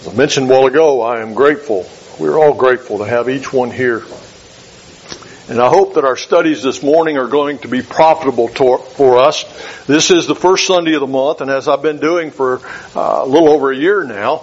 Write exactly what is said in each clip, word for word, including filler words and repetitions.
As I mentioned a while ago, I am grateful. We're all grateful to have each one here. And I hope that our studies this morning are going to be profitable to, for us. This is the first Sunday of the month, and as I've been doing for uh, a little over a year now,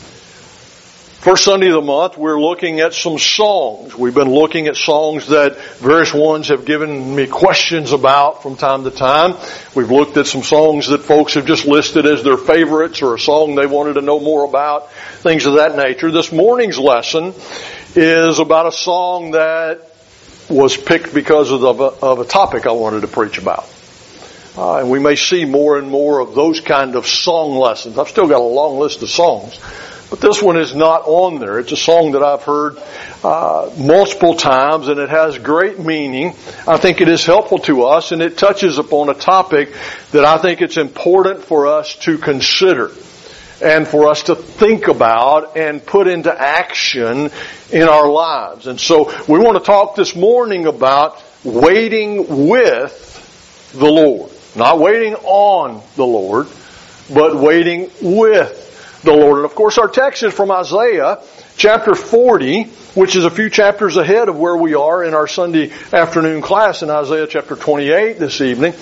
first Sunday of the month, we're looking at some songs. We've been looking at songs that various ones have given me questions about from time to time. We've looked at some songs that folks have just listed as their favorites or a song they wanted to know more about, things of that nature. This morning's lesson is about a song that was picked because of, the, of a topic I wanted to preach about. Uh, and we may see more and more of those kind of song lessons. I've still got a long list of songs. But this one is not on there. It's a song that I've heard uh, multiple times, and it has great meaning. I think it is helpful to us, and it touches upon a topic that I think it's important for us to consider and for us to think about and put into action in our lives. And so we want to talk this morning about waiting with the Lord. Not waiting on the Lord, but waiting with the Lord. And of course our text is from Isaiah chapter forty, which is a few chapters ahead of where we are in our Sunday afternoon class in Isaiah chapter twenty-eight this evening.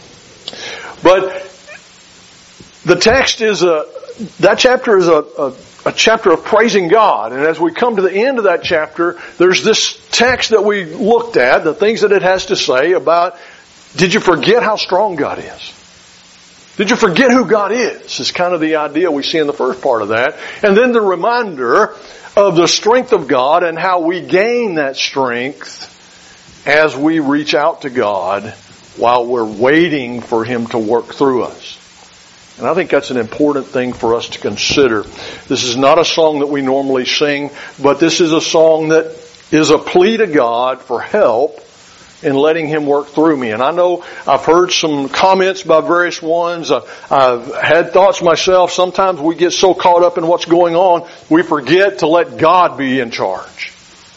But the text is a, that chapter is a, a, a chapter of praising God. And as we come to the end of that chapter, there's this text that we looked at, the things that it has to say about, did you forget how strong God is? Did you forget who God is? Is kind of the idea we see in the first part of that. And then the reminder of the strength of God and how we gain that strength as we reach out to God while we're waiting for Him to work through us. And I think that's an important thing for us to consider. This is not a song that we normally sing, but this is a song that is a plea to God for help in letting Him work through me. And I know I've heard some comments by various ones. I've had thoughts myself. Sometimes we get so caught up in what's going on, we forget to let God be in charge.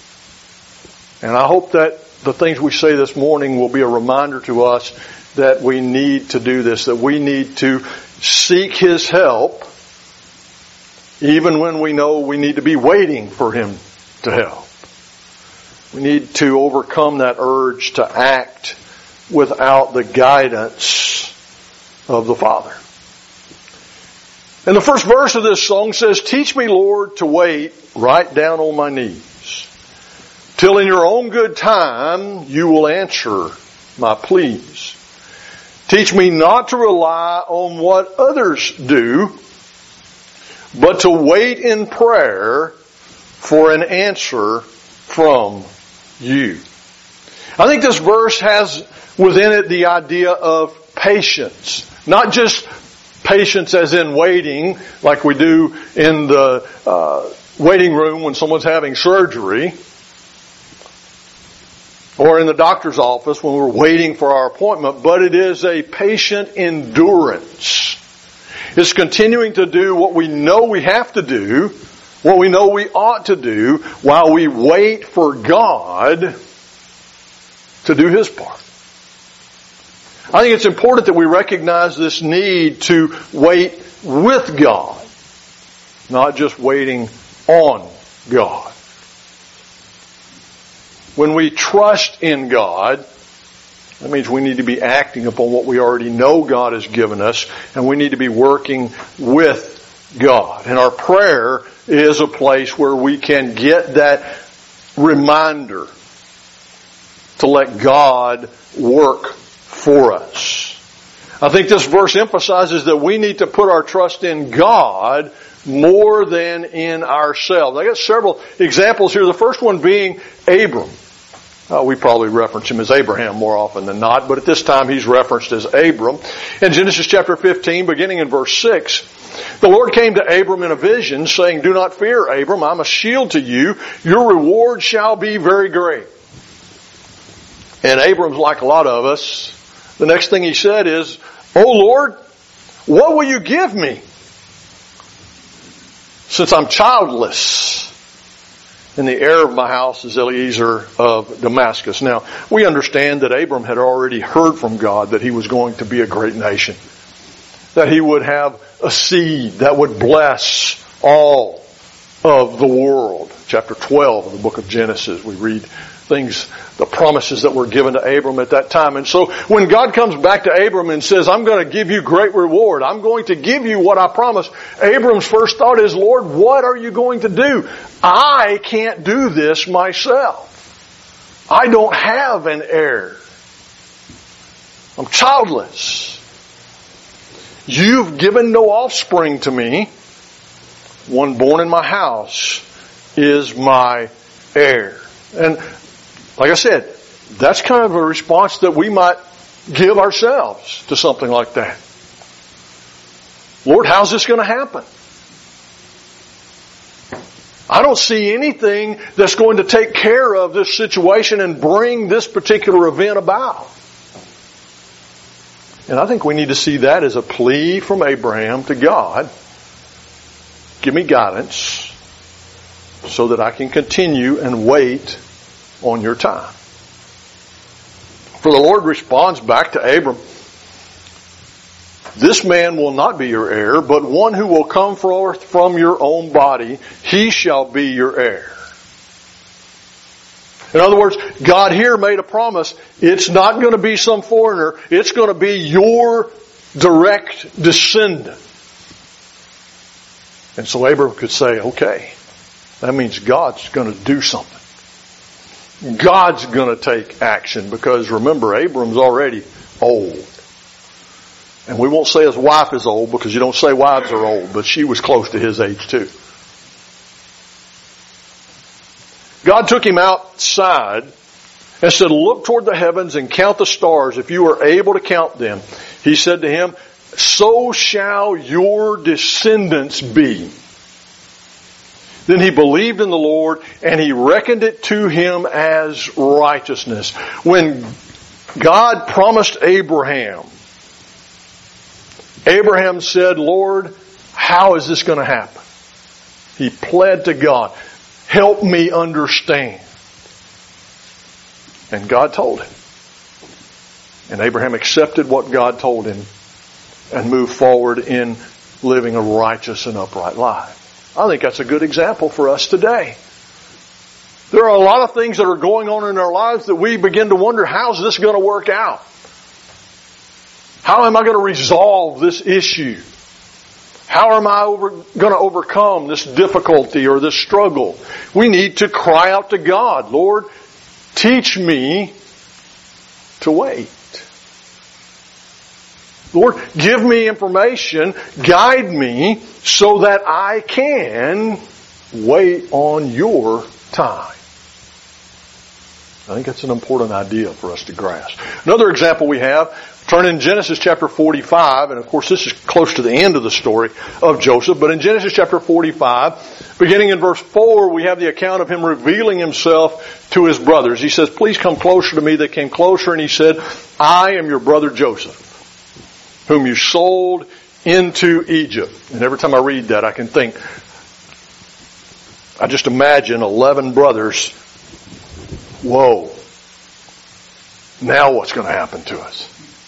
And I hope that the things we say this morning will be a reminder to us that we need to do this, that we need to seek His help even when we know we need to be waiting for Him to help. We need to overcome that urge to act without the guidance of the Father. And the first verse of this song says, "Teach me, Lord, to wait right down on my knees, till in your own good time you will answer my pleas. Teach me not to rely on what others do, but to wait in prayer for an answer from you." I think this verse has within it the idea of patience. Not just patience as in waiting, like we do in the uh, waiting room when someone's having surgery, or in the doctor's office when we're waiting for our appointment, but it is a patient endurance. It's continuing to do what we know we have to do, what we know we ought to do, while we wait for God to do His part. I think it's important that we recognize this need to wait with God, not just waiting on God. When we trust in God, that means we need to be acting upon what we already know God has given us, and we need to be working with God. And our prayer is a place where we can get that reminder to let God work for us. I think this verse emphasizes that we need to put our trust in God more than in ourselves. I got several examples here. The first one being Abram. Uh, we probably reference him as Abraham more often than not, but at this time he's referenced as Abram. In Genesis chapter fifteen, beginning in verse six, the Lord came to Abram in a vision, saying, "Do not fear, Abram, I'm a shield to you. Your reward shall be very great." And Abram's like a lot of us. The next thing he said is, "Oh Lord, what will you give me, since I'm childless? And the heir of my house is Eliezer of Damascus." Now, we understand that Abram had already heard from God that he was going to be a great nation, that he would have a seed that would bless all of the world. Chapter twelve of the book of Genesis, we read things, the promises that were given to Abram at that time. And so when God comes back to Abram and says, I'm going to give you great reward, I'm going to give you what I promised, Abram's first thought is, Lord, what are you going to do? I can't do this myself. I don't have an heir. I'm childless. You've given no offspring to me. One born in my house is my heir. And like I said, that's kind of a response that we might give ourselves to something like that. Lord, how's this going to happen? I don't see anything that's going to take care of this situation and bring this particular event about. And I think we need to see that as a plea from Abraham to God. Give me guidance so that I can continue and wait on your time. For the Lord responds back to Abram, this man will not be your heir, but one who will come forth from your own body, he shall be your heir. In other words, God here made a promise. It's not going to be some foreigner. It's going to be your direct descendant. And so Abraham could say, okay, that means God's going to do something. God's going to take action, because remember, Abram's already old. And we won't say his wife is old, because you don't say wives are old, but she was close to his age too. God took him outside and said, look toward the heavens and count the stars if you are able to count them. He said to him, so shall your descendants be. Then he believed in the Lord, and he reckoned it to him as righteousness. When God promised Abraham, Abraham said, Lord, how is this going to happen? He pled to God, help me understand. And God told him. And Abraham accepted what God told him and moved forward in living a righteous and upright life. I think that's a good example for us today. There are a lot of things that are going on in our lives that we begin to wonder, how's this going to work out? How am I going to resolve this issue? How am I over, going to overcome this difficulty or this struggle? We need to cry out to God, Lord, teach me to wait. Lord, give me information, guide me so that I can wait on your time. I think that's an important idea for us to grasp. Another example we have, turn in Genesis chapter forty-five, and of course this is close to the end of the story of Joseph, but in Genesis chapter forty-five, beginning in verse four, we have the account of him revealing himself to his brothers. He says, please come closer to me. They came closer, and he said, I am your brother Joseph, whom you sold into Egypt. And every time I read that, I can think, I just imagine eleven brothers. Whoa. Now what's going to happen to us?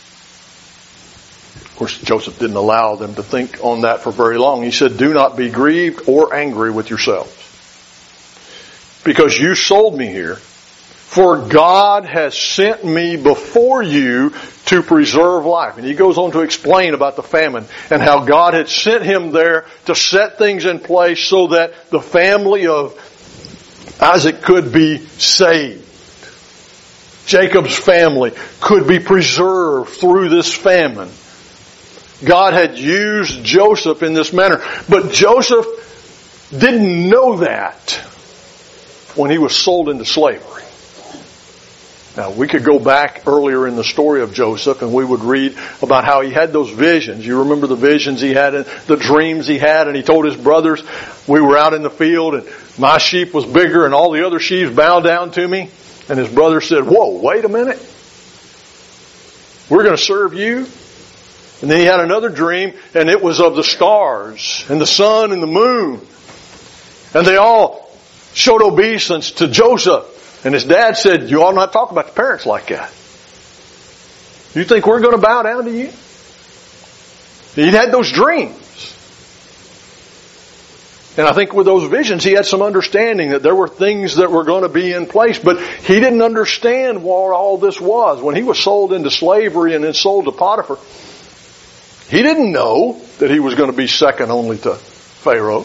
Of course, Joseph didn't allow them to think on that for very long. He said, do not be grieved or angry with yourselves, because you sold me here. For God has sent me before you to preserve life. And he goes on to explain about the famine and how God had sent him there to set things in place so that the family of Isaac could be saved. Jacob's family could be preserved through this famine. God had used Joseph in this manner. But Joseph didn't know that when he was sold into slavery. Now, we could go back earlier in the story of Joseph and we would read about how he had those visions. You remember the visions he had and the dreams he had, and he told his brothers, we were out in the field and my sheep was bigger and all the other sheep bowed down to me. And his brother said, whoa, wait a minute. We're going to serve you? And then he had another dream, and it was of the stars and the sun and the moon. And they all showed obeisance to Joseph. And his dad said, you ought not talk about the parents like that. You think we're going to bow down to you? He'd had those dreams. And I think with those visions, he had some understanding that there were things that were going to be in place, but he didn't understand what all this was. When he was sold into slavery and then sold to Potiphar, he didn't know that he was going to be second only to Pharaoh.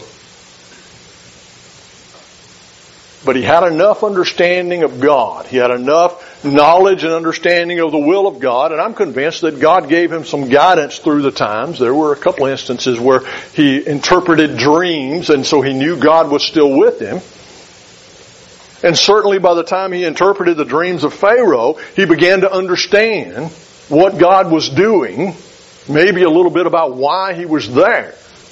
But he had enough understanding of God. He had enough knowledge and understanding of the will of God. And I'm convinced that God gave him some guidance through the times. There were a couple instances where he interpreted dreams, and so he knew God was still with him. And certainly by the time he interpreted the dreams of Pharaoh, he began to understand what God was doing, maybe a little bit about why he was there.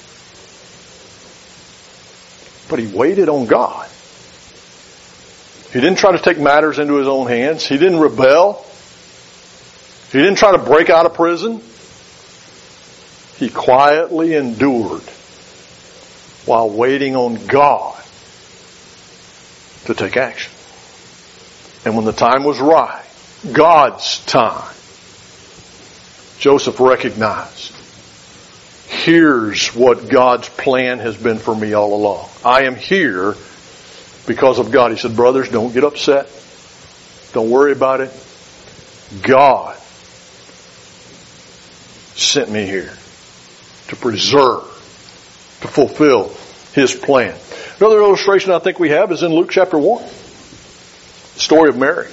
But he waited on God. He didn't try to take matters into his own hands. He didn't rebel. He didn't try to break out of prison. He quietly endured while waiting on God to take action. And when the time was right, God's time, Joseph recognized, here's what God's plan has been for me all along. I am here because of God. He said, brothers, don't get upset. Don't worry about it. God sent me here to preserve, to fulfill His plan. Another illustration I think we have is in Luke chapter one. The story of Mary.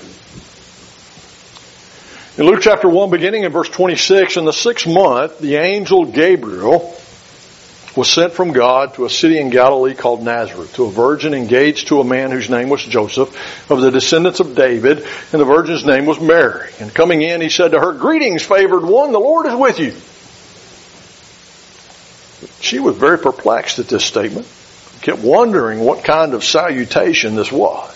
In Luke chapter one, beginning in verse twenty-six, in the sixth month, the angel Gabriel was sent from God to a city in Galilee called Nazareth, to a virgin engaged to a man whose name was Joseph, of the descendants of David, and the virgin's name was Mary. And coming in, he said to her, "Greetings, favored one, the Lord is with you." She was very perplexed at this statement, kept wondering what kind of salutation this was.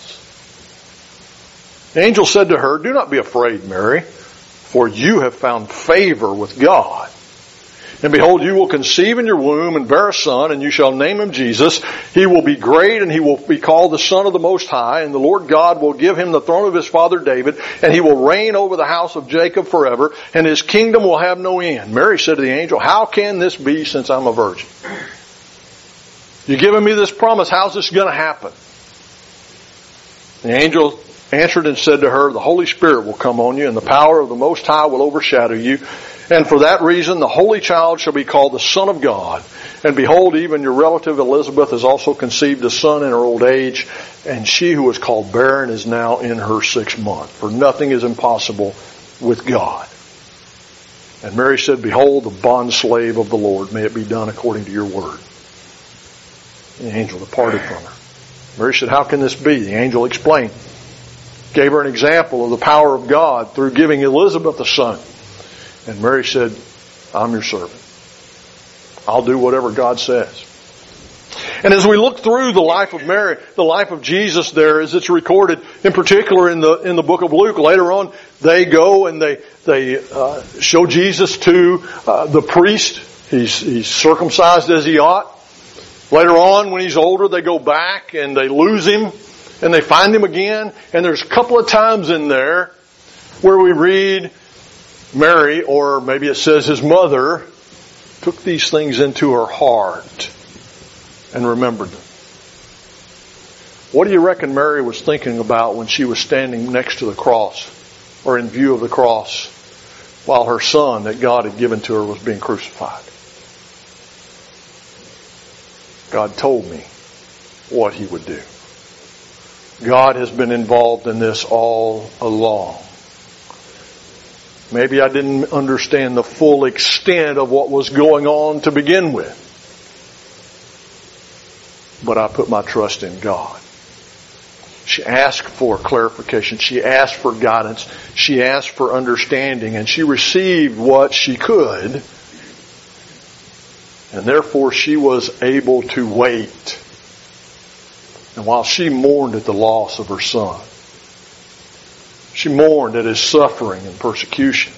The angel said to her, "Do not be afraid, Mary, for you have found favor with God. And behold, you will conceive in your womb and bear a son, and you shall name him Jesus. He will be great, and he will be called the Son of the Most High. And the Lord God will give him the throne of his father David, and he will reign over the house of Jacob forever, and his kingdom will have no end." Mary said to the angel, "How can this be since I'm a virgin? You've given me this promise. How's this going to happen?" The angel answered and said to her, "The Holy Spirit will come on you, and the power of the Most High will overshadow you. And for that reason, the Holy Child shall be called the Son of God. And behold, even your relative Elizabeth has also conceived a son in her old age, and she who was called barren is now in her sixth month. For nothing is impossible with God." And Mary said, "Behold, the bondslave of the Lord, may it be done according to your word." The angel departed from her. Mary said, "How can this be?" The angel explained, gave her an example of the power of God through giving Elizabeth a son. And Mary said, "I'm your servant. I'll do whatever God says." And as we look through the life of Mary, the life of Jesus there, as it's recorded, in particular in the in the book of Luke, later on they go and they they uh, show Jesus to uh, the priest. He's he's circumcised as he ought. Later on, when he's older, they go back and they lose him and they find him again. And there's a couple of times in there where we read Mary, or maybe it says his mother, took these things into her heart and remembered them. What do you reckon Mary was thinking about when she was standing next to the cross, or in view of the cross, while her son that God had given to her was being crucified? God told me what He would do. God has been involved in this all along. Maybe I didn't understand the full extent of what was going on to begin with. But I put my trust in God. She asked for clarification. She asked for guidance. She asked for understanding. And she received what she could. And therefore she was able to wait. And while she mourned at the loss of her son, she mourned at his suffering and persecution,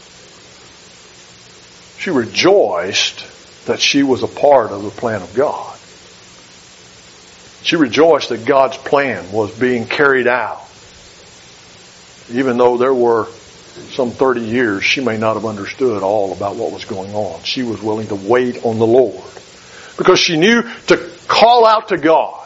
she rejoiced that she was a part of the plan of God. She rejoiced that God's plan was being carried out. Even though there were some thirty years, she may not have understood all about what was going on. She was willing to wait on the Lord, because she knew to call out to God.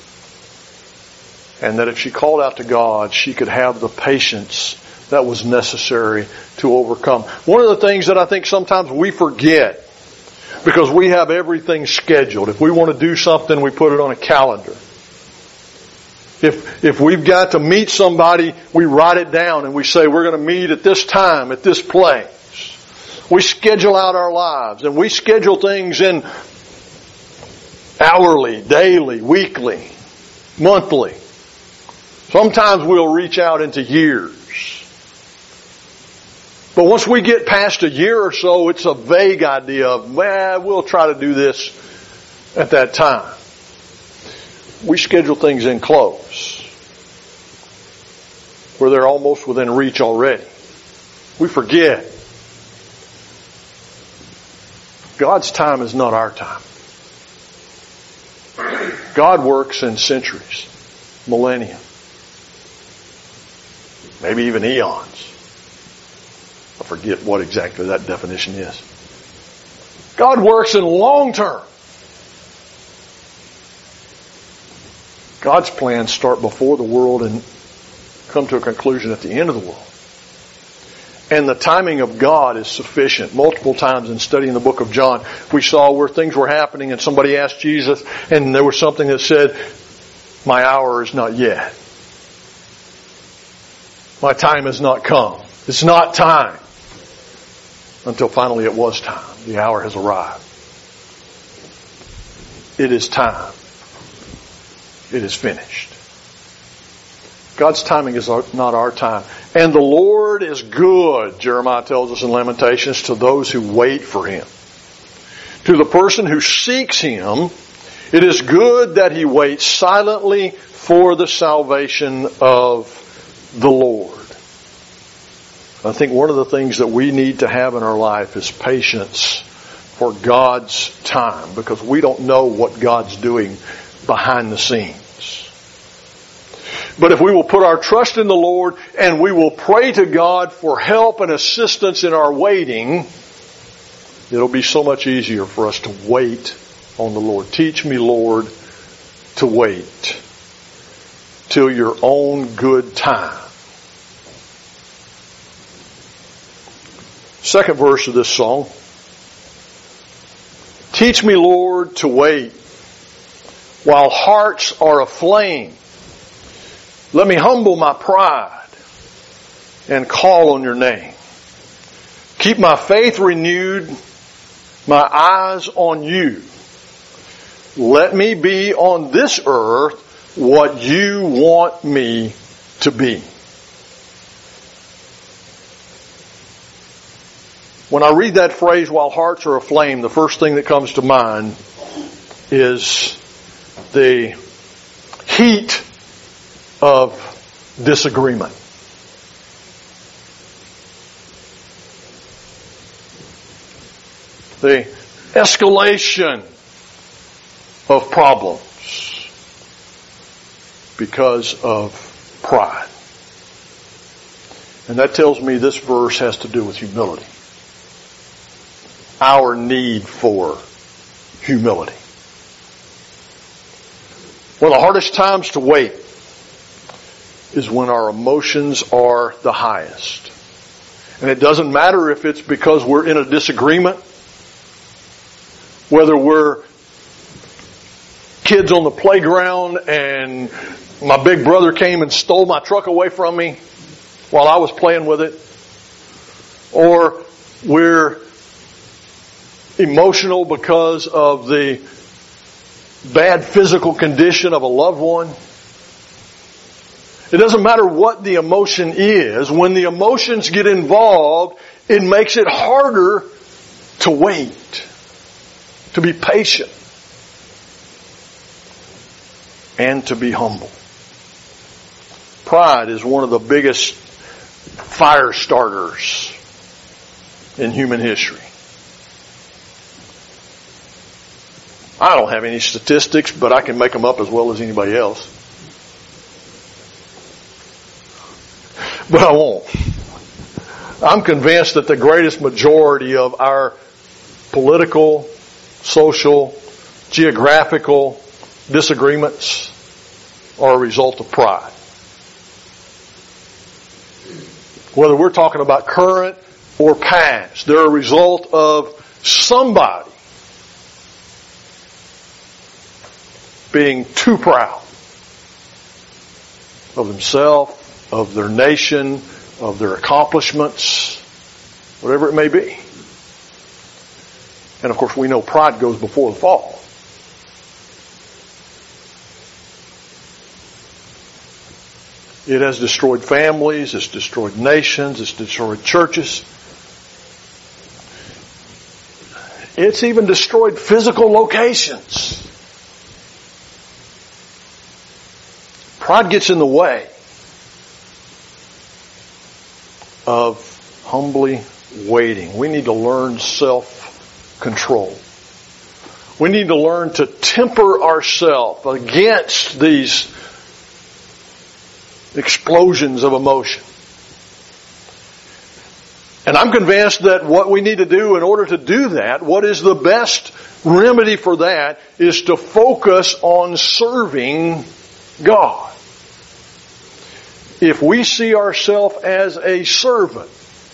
And that if she called out to God, she could have the patience that was necessary to overcome. One of the things that I think sometimes we forget, because we have everything scheduled. If we want to do something, we put it on a calendar. If, if we've got to meet somebody, we write it down and we say, we're going to meet at this time, at this place. We schedule out our lives and we schedule things in hourly, daily, weekly, monthly. Sometimes we'll reach out into years. But once we get past a year or so, it's a vague idea of, well, we'll try to do this at that time. We schedule things in close, where they're almost within reach already. We forget. God's time is not our time. God works in centuries, millennia, maybe even eons. I forget what exactly that definition is. God works in long term. God's plans start before the world and come to a conclusion at the end of the world. And the timing of God is sufficient. Multiple times in studying the book of John, we saw where things were happening and somebody asked Jesus and there was something that said, my hour is not yet. My time has not come. It's not time. Until finally it was time. The hour has arrived. It is time. It is finished. God's timing is not our time. And the Lord is good, Jeremiah tells us in Lamentations, to those who wait for Him. To the person who seeks Him, it is good that he waits silently for the salvation of the Lord. I think one of the things that we need to have in our life is patience for God's time, because we don't know what God's doing behind the scenes. But if we will put our trust in the Lord and we will pray to God for help and assistance in our waiting, it'll be so much easier for us to wait on the Lord. Teach me, Lord, to wait till your own good time. Second verse of this song. Teach me, Lord, to wait while hearts are aflame. Let me humble my pride and call on your name. Keep my faith renewed, my eyes on you. Let me be on this earth what you want me to be. When I read that phrase, while hearts are aflame, the first thing that comes to mind is the heat of disagreement. The escalation of problems because of pride. And that tells me this verse has to do with humility. Our need for humility. One of the hardest times to wait is when our emotions are the highest. And it doesn't matter if it's because we're in a disagreement, whether we're kids on the playground and my big brother came and stole my truck away from me while I was playing with it, or we're emotional because of the bad physical condition of a loved one. It doesn't matter what the emotion is. When the emotions get involved, it makes it harder to wait, to be patient, and to be humble. Pride is one of the biggest fire starters in human history. I don't have any statistics, but I can make them up as well as anybody else. But I won't. I'm convinced that the greatest majority of our political, social, geographical, disagreements are a result of pride. Whether we're talking about current or past, they're a result of somebody being too proud of themselves, of their nation, of their accomplishments, whatever it may be. And of course we know pride goes before the fall. It has destroyed families, it's destroyed nations, it's destroyed churches. It's even destroyed physical locations. Pride gets in the way of humbly waiting. We need to learn self-control. We need to learn to temper ourselves against these explosions of emotion. And I'm convinced that what we need to do in order to do that, what is the best remedy for that, is to focus on serving God. If we see ourselves as a servant,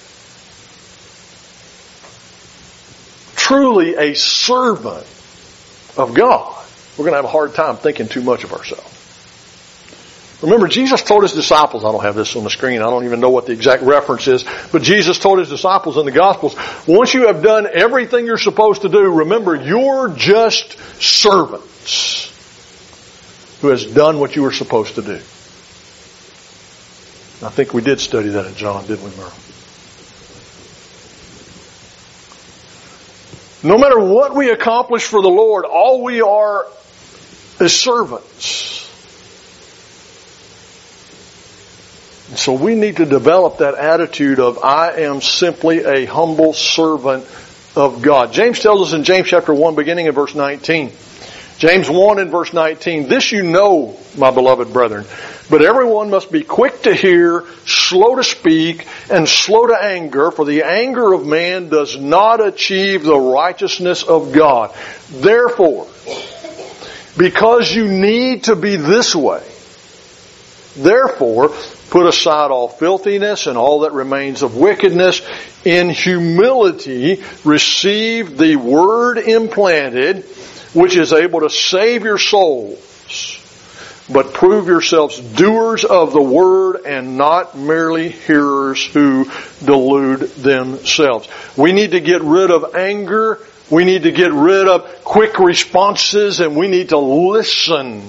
truly a servant of God, we're going to have a hard time thinking too much of ourselves. Remember, Jesus told His disciples, I don't have this on the screen, I don't even know what the exact reference is, but Jesus told His disciples in the Gospels, once you have done everything you're supposed to do, remember, you're just servants who has done what you were supposed to do. I think we did study that in John, didn't we, Merle? No matter what we accomplish for the Lord, all we are is servants. And so we need to develop that attitude of, I am simply a humble servant of God. James tells us in James chapter one, beginning in verse nineteen. James one and verse nineteen, this you know, my beloved brethren, but everyone must be quick to hear, slow to speak, and slow to anger, for the anger of man does not achieve the righteousness of God. Therefore, because you need to be this way, therefore, put aside all filthiness and all that remains of wickedness. In humility, receive the word implanted, which is able to save your souls. But prove yourselves doers of the word and not merely hearers who delude themselves. We need to get rid of anger. We need to get rid of quick responses, and we need to listen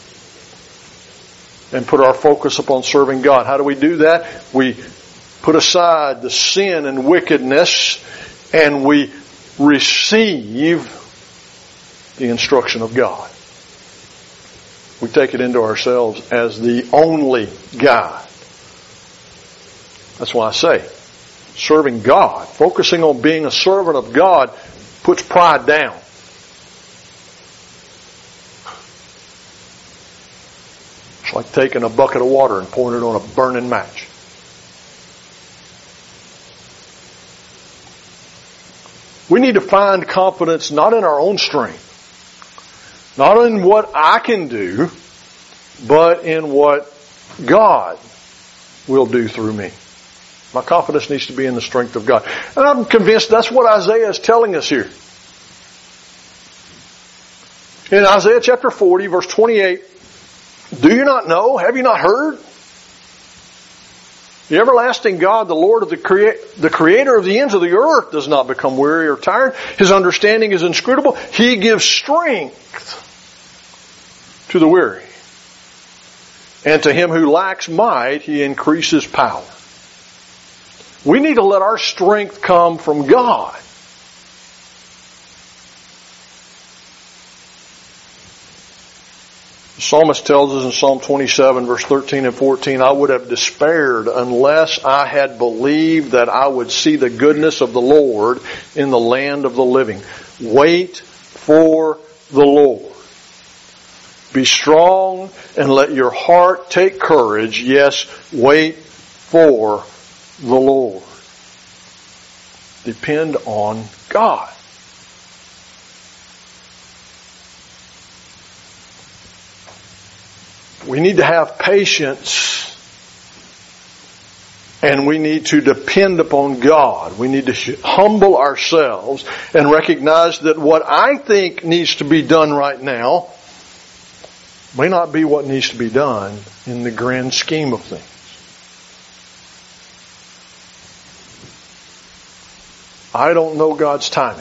and put our focus upon serving God. How do we do that? We put aside the sin and wickedness, and we receive the instruction of God. We take it into ourselves as the only guide. That's why I say, serving God, focusing on being a servant of God, puts pride down. It's like taking a bucket of water and pouring it on a burning match. We need to find confidence not in our own strength, not in what I can do, but in what God will do through me. My confidence needs to be in the strength of God. And I'm convinced that's what Isaiah is telling us here. In Isaiah chapter forty, verse twenty-eight, do you not know? Have you not heard? The everlasting God, the Lord of the crea- the creator of the ends of the earth, does not become weary or tired. His understanding is inscrutable. He gives strength to the weary. And to him who lacks might, He increases power. We need to let our strength come from God. The psalmist tells us in Psalm twenty-seven, verse thirteen and fourteen, I would have despaired unless I had believed that I would see the goodness of the Lord in the land of the living. Wait for the Lord. Be strong and let your heart take courage. Yes, wait for the Lord. Depend on God. We need to have patience, and we need to depend upon God. We need to humble ourselves and recognize that what I think needs to be done right now may not be what needs to be done in the grand scheme of things. I don't know God's timing.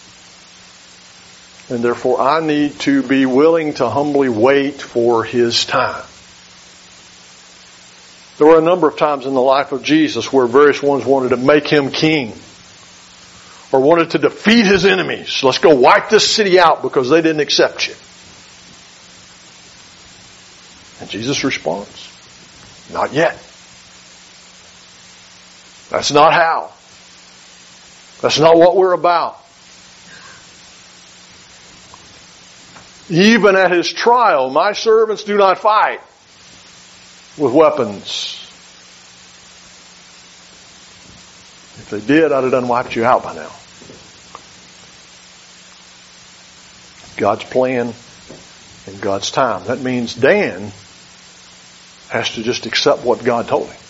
And therefore I need to be willing to humbly wait for His time. There were a number of times in the life of Jesus where various ones wanted to make Him king, or wanted to defeat His enemies. Let's go wipe this city out because they didn't accept you. And Jesus responds, not yet. That's not how. That's not what we're about. Even at His trial, my servants do not fight with weapons. If they did, I'd have done wiped you out by now. God's plan and God's time. That means Dan has to just accept what God told him.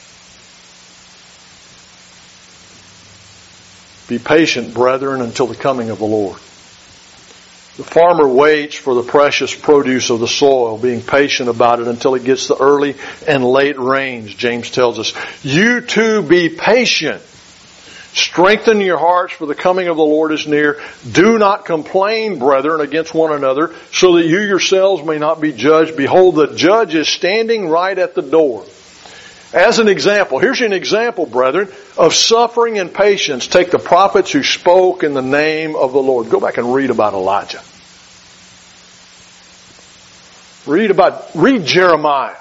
Be patient, brethren, until the coming of the Lord. The farmer waits for the precious produce of the soil, being patient about it until it gets the early and late rains, James tells us. You too be patient. Strengthen your hearts, for the coming of the Lord is near. Do not complain, brethren, against one another, so that you yourselves may not be judged. Behold, the judge is standing right at the door. As an example, here's an example, brethren, of suffering and patience. Take the prophets who spoke in the name of the Lord. Go back and read about Elijah. Read about, read Jeremiah.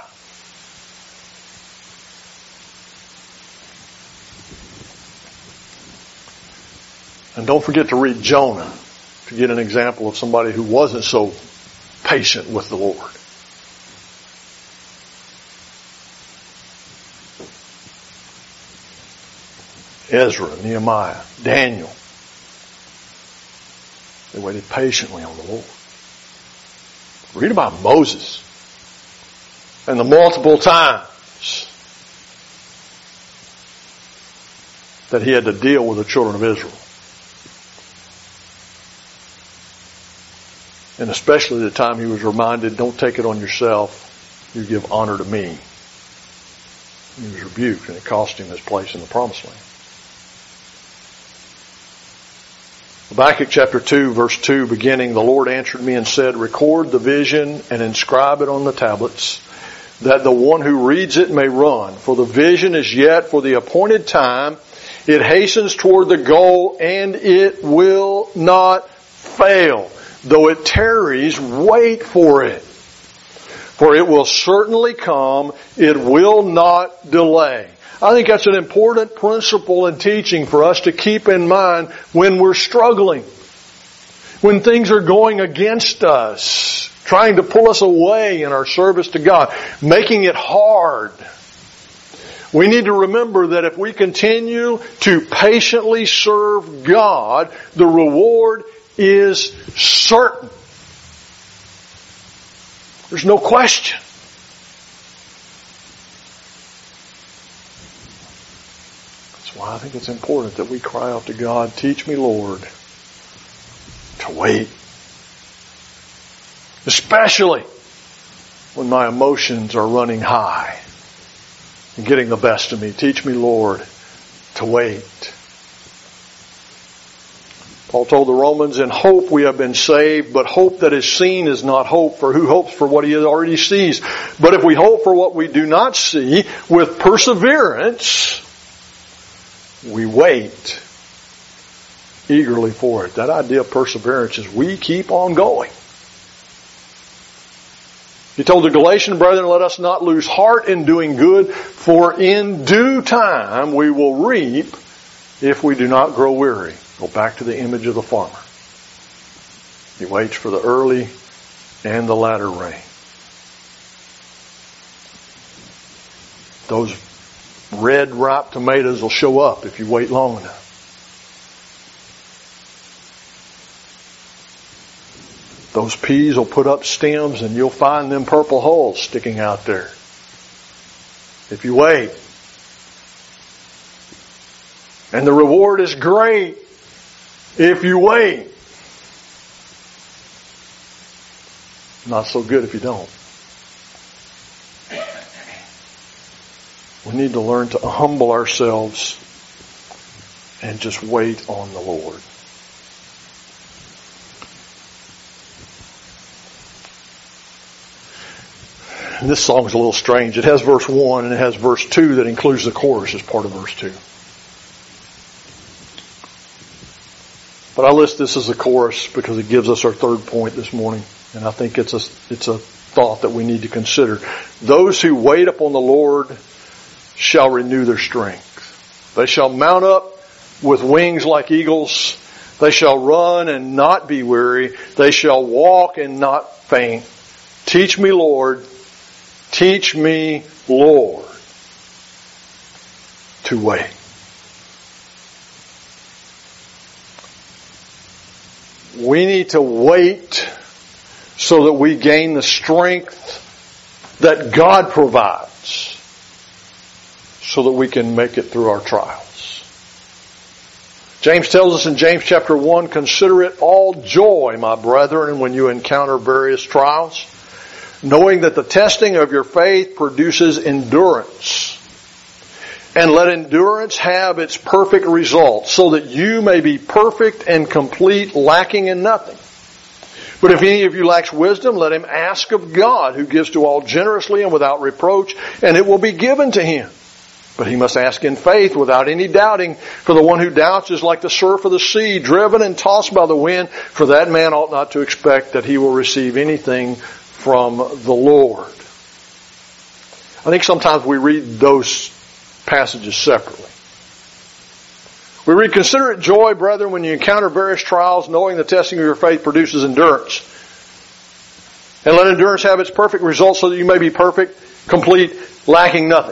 And don't forget to read Jonah to get an example of somebody who wasn't so patient with the Lord. Ezra, Nehemiah, Daniel. They waited patiently on the Lord. Read about Moses and the multiple times that he had to deal with the children of Israel. And especially the time he was reminded, don't take it on yourself, you give honor to me. He was rebuked, and it cost him his place in the promised land. Habakkuk chapter two, verse two, beginning, the Lord answered me and said, record the vision and inscribe it on the tablets, that the one who reads it may run. For the vision is yet for the appointed time. It hastens toward the goal, and it will not fail. Though it tarries, wait for it. For it will certainly come. It will not delay. I think that's an important principle and teaching for us to keep in mind when we're struggling. When things are going against us, trying to pull us away in our service to God, making it hard. We need to remember that if we continue to patiently serve God, the reward is certain. There's no question. That's why I think it's important that we cry out to God, teach me, Lord, to wait. Especially when my emotions are running high and getting the best of me. Teach me, Lord, to wait. Paul told the Romans, in hope we have been saved, but hope that is seen is not hope, for who hopes for what he already sees? But if we hope for what we do not see, with perseverance, we wait eagerly for it. That idea of perseverance is we keep on going. He told the Galatian brethren, let us not lose heart in doing good, for in due time we will reap if we do not grow weary. Go back to the image of the farmer. He waits for the early and the latter rain. Those red ripe tomatoes will show up if you wait long enough. those peas will put up stems and you'll find them purple hulls sticking out there. If you wait. And the reward is great if you wait. Not so good if you don't. We need to learn to humble ourselves and just wait on the Lord. And this song is a little strange. It has verse one and it has verse two that includes the chorus as part of verse two. But I list this as the chorus because it gives us our third point this morning. And I think it's a, it's a thought that we need to consider. Those who wait upon the Lord shall renew their strength. They shall mount up with wings like eagles. They shall run and not be weary. They shall walk and not faint. Teach me, Lord. Teach me, Lord, to wait. We need to wait so that we gain the strength that God provides so that we can make it through our trials. James tells us in James chapter one, consider it all joy, my brethren, when you encounter various trials, knowing that the testing of your faith produces endurance. And let endurance have its perfect result, so that you may be perfect and complete, lacking in nothing. But if any of you lacks wisdom, let him ask of God, who gives to all generously and without reproach, and it will be given to him. But he must ask in faith, without any doubting. For the one who doubts is like the surf of the sea, driven and tossed by the wind. For that man ought not to expect that he will receive anything from the Lord. I think sometimes we read those passages separately. We read, consider it joy, brethren, when you encounter various trials, knowing the testing of your faith produces endurance. And let endurance have its perfect result, so that you may be perfect, complete, lacking nothing.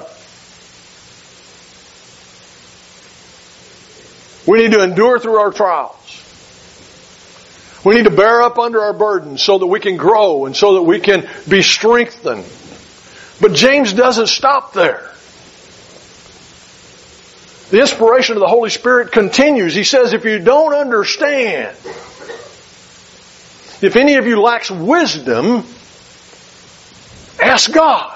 We need to endure through our trials. We need to bear up under our burdens so that we can grow and so that we can be strengthened. But James doesn't stop there. The inspiration of the Holy Spirit continues. He says, if you don't understand, if any of you lacks wisdom, ask God.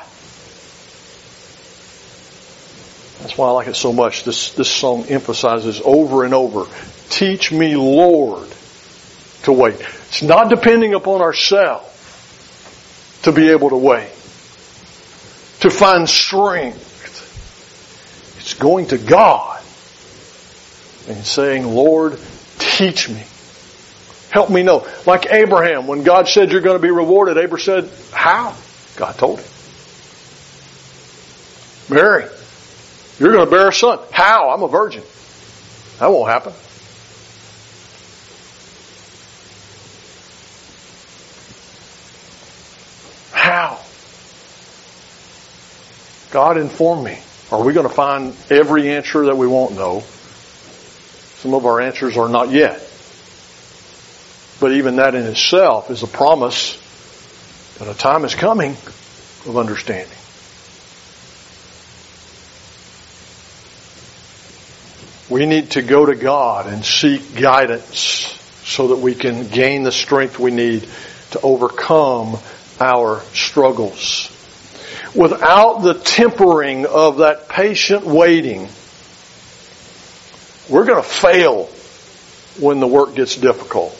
That's why I like it so much. This, this song emphasizes over and over, teach me, Lord, to wait. It's not depending upon ourselves to be able to wait, to find strength. It's going to God and saying, Lord, teach me. Help me know. Like Abraham, when God said you're going to be rewarded, Abraham said, how? God told him. Mary, you're going to bear a son. How? I'm a virgin. That won't happen. How? God informed me. Are we going to find every answer that we won't know? Some of our answers are not yet. But even that in itself is a promise that a time is coming of understanding. We need to go to God and seek guidance so that we can gain the strength we need to overcome our struggles. Without the tempering of that patient waiting, we're going to fail when the work gets difficult.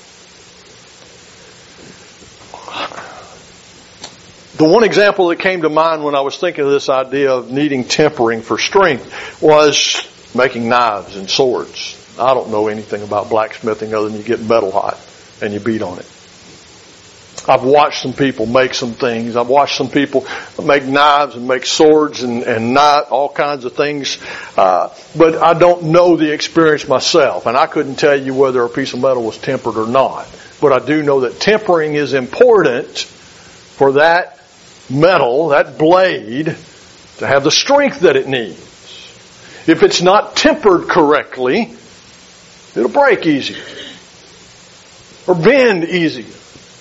The one example that came to mind when I was thinking of this idea of needing tempering for strength was making knives and swords. I don't know anything about blacksmithing other than you get metal hot and you beat on it. I've watched some people make some things. I've watched some people make knives and make swords and, and knot, all kinds of things. Uh, but I don't know the experience myself. And I couldn't tell you whether a piece of metal was tempered or not. But I do know that tempering is important for that metal, that blade, to have the strength that it needs. If it's not tempered correctly, it'll break easier or bend easier.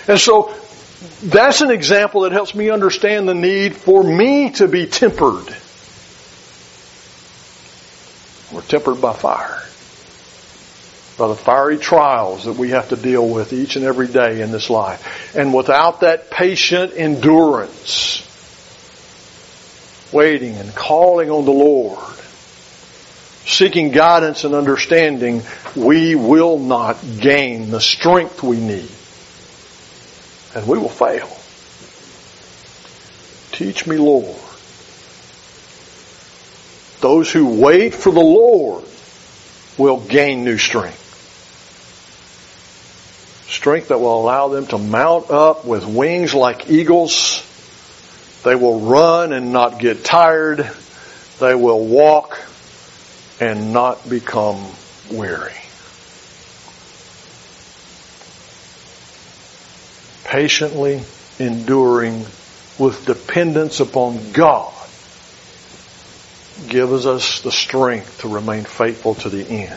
And so that's an example that helps me understand the need for me to be tempered. We're tempered by fire. By the fiery trials that we have to deal with each and every day in this life. And without that patient endurance, waiting and calling on the Lord, seeking guidance and understanding, we will not gain the strength we need. And we will fail. Teach me, Lord. Those who wait for the Lord will gain new strength. Strength that will allow them to mount up with wings like eagles. They will run and not get tired. They will walk and not become weary. Patiently enduring with dependence upon God gives us the strength to remain faithful to the end.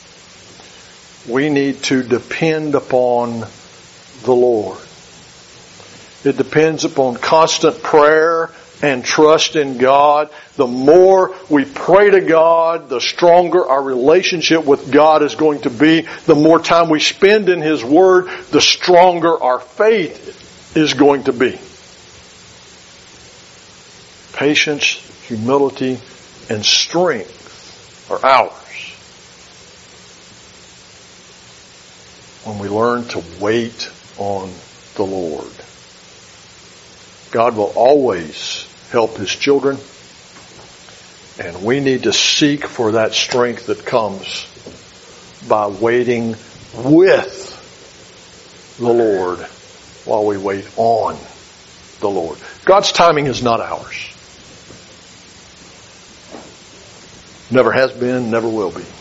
We need to depend upon the Lord. It depends upon constant prayer and trust in God. The more we pray to God, the stronger our relationship with God is going to be. The more time we spend in His Word, the stronger our faith is going to be. Patience, humility, and strength are ours when we learn to wait on the Lord. God will always help His children, and we need to seek for that strength that comes by waiting with the Lord while we wait on the Lord. God's timing is not ours. Never has been, never will be.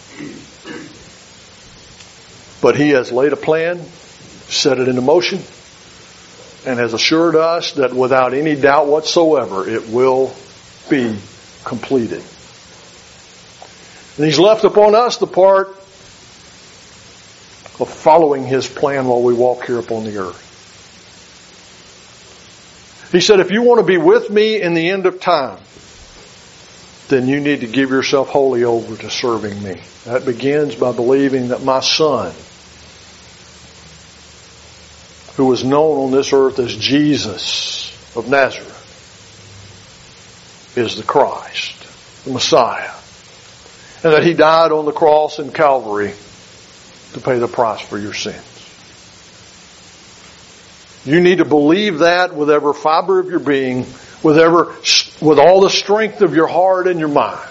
But He has laid a plan, set it into motion, and has assured us that without any doubt whatsoever, it will be completed. And He's left upon us the part of following His plan while we walk here upon the earth. He said, if you want to be with me in the end of time, then you need to give yourself wholly over to serving me. That begins by believing that my Son, who was known on this earth as Jesus of Nazareth, is the Christ, the Messiah, and that He died on the cross in Calvary to pay the price for your sins. You need to believe that with every fiber of your being, with every, with all the strength of your heart and your mind.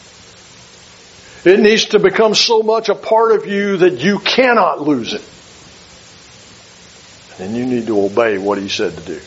It needs to become so much a part of you that you cannot lose it. And you need to obey what He said to do.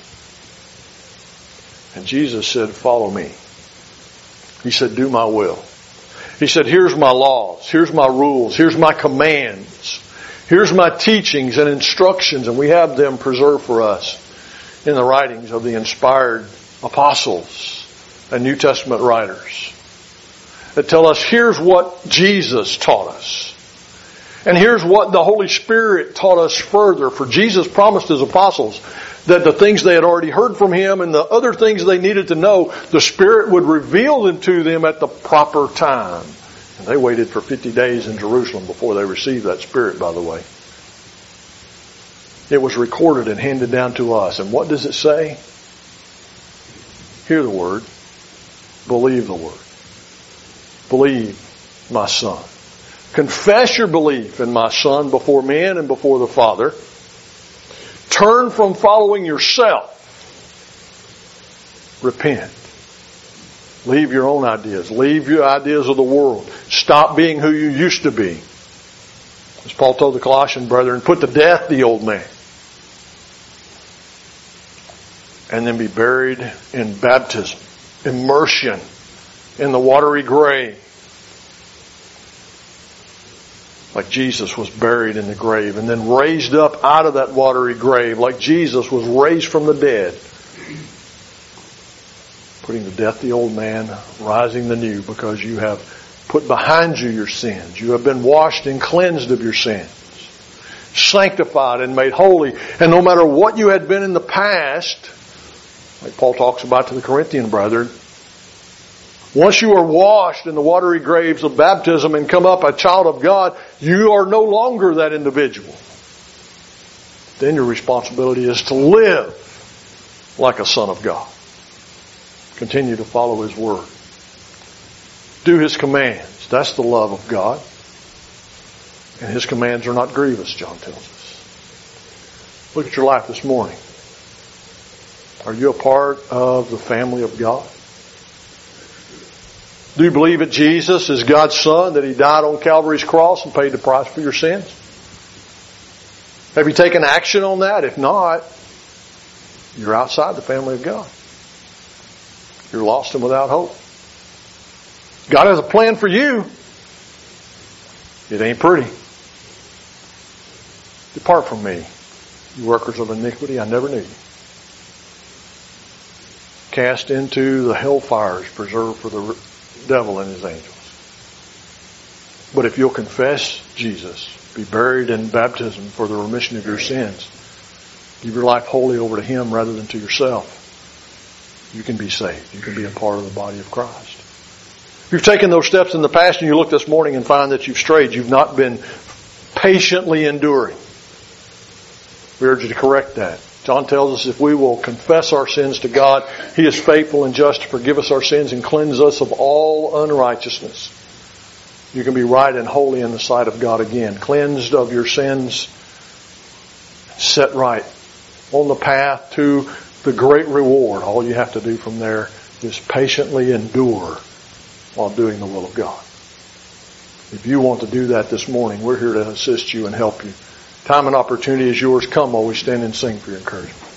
And Jesus said, follow me. He said, do my will. He said, here's my laws, here's my rules, here's my commands, here's my teachings and instructions, and we have them preserved for us in the writings of the inspired apostles and New Testament writers that tell us here's what Jesus taught us. And here's what the Holy Spirit taught us further. For Jesus promised His apostles that the things they had already heard from Him and the other things they needed to know, the Spirit would reveal them to them at the proper time. And they waited for fifty days in Jerusalem before they received that Spirit, by the way. It was recorded and handed down to us. And what does it say? Hear the Word. Believe the Word. Believe my Son. Confess your belief in my Son before men and before the Father. Turn from following yourself. Repent. Leave your own ideas. Leave your ideas of the world. Stop being who you used to be. As Paul told the Colossian brethren, put to death the old man. And then be buried in baptism. Immersion in the watery grave. Like Jesus was buried in the grave and then raised up out of that watery grave like Jesus was raised from the dead. Putting to death the old man, rising the new, because you have put behind you your sins. You have been washed and cleansed of your sins. sanctified and made holy. And no matter what you had been in the past, like Paul talks about to the Corinthian brethren, once you are washed in the watery graves of baptism and come up a child of God, you are no longer that individual. Then your responsibility is to live like a son of God. Continue to follow His Word. Do His commands. That's the love of God. And His commands are not grievous, John tells us. Look at your life this morning. Are you a part of the family of God? Do you believe that Jesus is God's Son, that He died on Calvary's cross and paid the price for your sins? Have you taken action on that? If not, you're outside the family of God. You're lost and without hope. God has a plan for you. It ain't pretty. Depart from me, you workers of iniquity. I never knew you. Cast into the hell fires preserved for the devil and his angels. But if you'll confess Jesus, be buried in baptism for the remission of your sins, give your life wholly over to Him rather than to yourself, you can be saved. You can be a part of the body of Christ. If you've taken those steps in the past and you look this morning and find that you've strayed, you've not been patiently enduring, we urge you to correct that. John tells us if we will confess our sins to God, He is faithful and just to forgive us our sins and cleanse us of all unrighteousness. You can be right and holy in the sight of God again, cleansed of your sins, set right on the path to the great reward. All you have to do from there is patiently endure while doing the will of God. If you want to do that this morning, we're here to assist you and help you. Time and opportunity is yours. Come while we stand and sing for your encouragement.